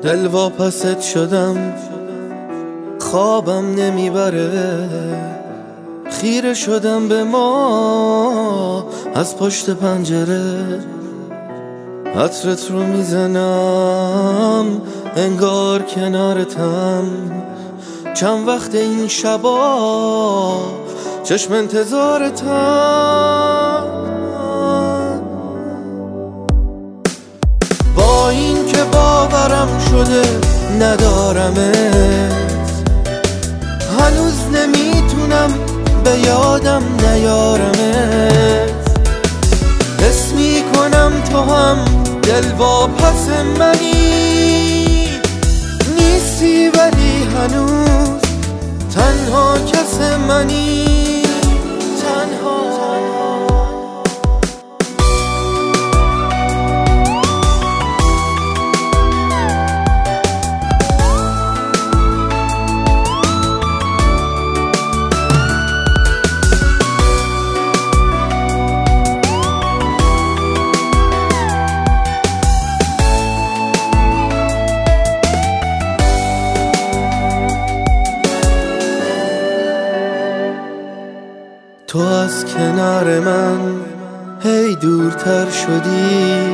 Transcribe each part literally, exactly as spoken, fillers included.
دل واپست شدم، خوابم نمیبره، خیره شدم به ما از پشت پنجره. عطرت رو میزنم انگار کنارتم، چند وقت این شبا چشم انتظارتم. با این که باورم شده ندارمت، هنوز نمیتونم به یادم نیارمت. حس میکنم تو هم دل واپس منی، نیستی ولی هنوز تنها کس منی. تنها تو از کنار من هی دورتر شدی،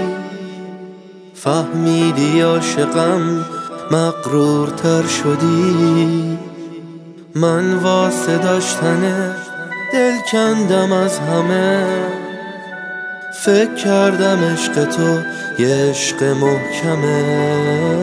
فهمیدی عاشقم مغرورتر شدی. من واسه داشتن دل کندم از همه، فکر کردم عشق تو یه عشق محکمه.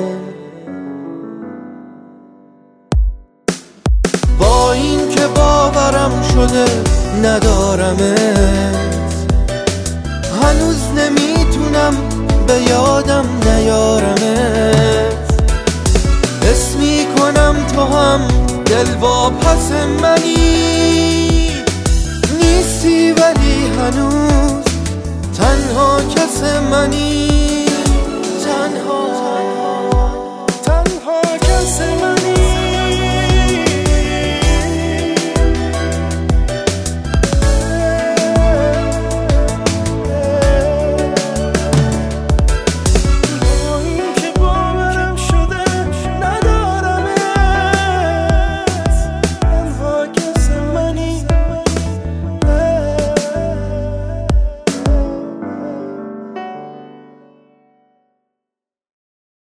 با این که باورم شده ندارمت، هنوز نمیتونم به یادم نیارمت. حس میکنم تو هم دل واپس منی، نیستی ولی هنوز تنها کس منی.